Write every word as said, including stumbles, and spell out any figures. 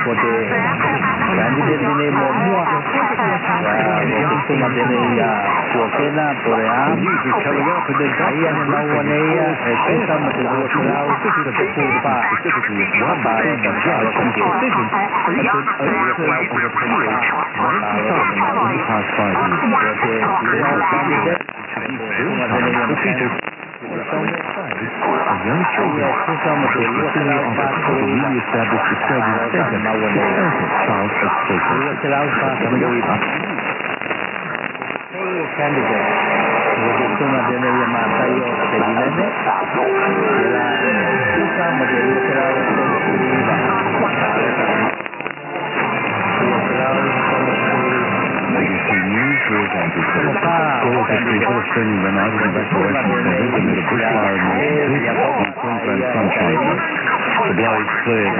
for the candidate di name Mua. Insomma, delle Kuokena, Porea, Ayan Nawanea, e Kesam de Waterau, Kupa, Wapa, Young children newly established the Serbian second Charles candidate, insomma delle Mataio Pedinene, della Susama de Waterau, News was anti-Semitic. Gold Street Australian United evacuation centers amid a bushfire in Queensland sunshine. The blaze cleared.